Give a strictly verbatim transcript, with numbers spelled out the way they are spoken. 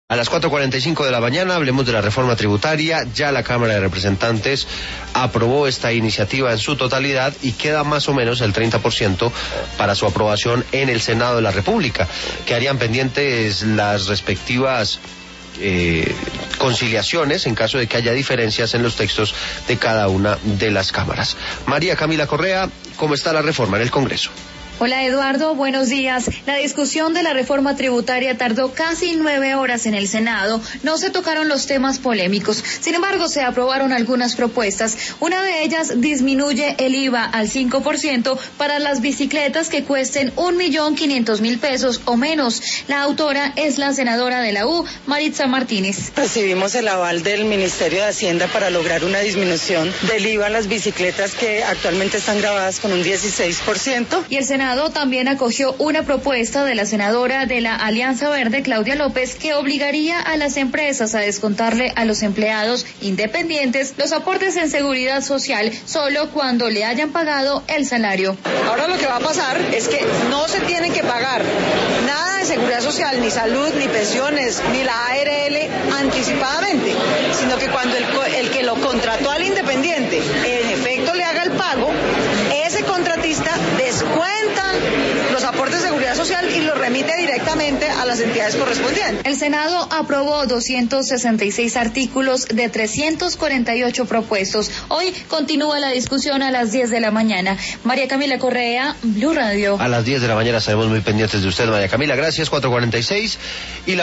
A las cuatro cuarenta y cinco de la mañana hablemos de la reforma tributaria. Ya la Cámara de Representantes aprobó esta iniciativa en su totalidad y queda más o menos el treinta por ciento para su aprobación en el Senado de la República. Quedarían pendientes las respectivas eh, conciliaciones en caso de que haya diferencias en los textos de cada una de las cámaras. María Camila Correa, ¿cómo está la reforma en el Congreso? Hola Eduardo, buenos días. La discusión de la reforma tributaria tardó casi nueve horas en el Senado. No se tocaron los temas polémicos. Sin embargo, se aprobaron algunas propuestas. Una de ellas disminuye el I V A al cinco por ciento para las bicicletas que cuesten un millón quinientos mil pesos o menos. La autora es la senadora de la U, Maritza Martínez. Recibimos el aval del Ministerio de Hacienda para lograr una disminución del I V A a las bicicletas que actualmente están grabadas con un dieciséis por ciento. Y el Senado también acogió una propuesta de la senadora de la Alianza Verde, Claudia López, que obligaría a las empresas a descontarle a los empleados independientes los aportes en seguridad social solo cuando le hayan pagado el salario. Ahora lo que va a pasar es que no se tienen que pagar nada de seguridad social, ni salud, ni pensiones, ni la A R L anticipadamente, sino que cuando el, el que lo contrató al independiente en efecto le haga el pago, ese contratista descuenta los aportes de seguridad social y los remite directamente a las entidades correspondientes. El Senado aprobó doscientos sesenta y seis artículos de trescientos cuarenta y ocho propuestos. Hoy continúa la discusión a las diez de la mañana. María Camila Correa, Blue Radio. A las diez de la mañana estaremos muy pendientes de usted, María Camila. Gracias, cuatro cuarenta y seis. Y la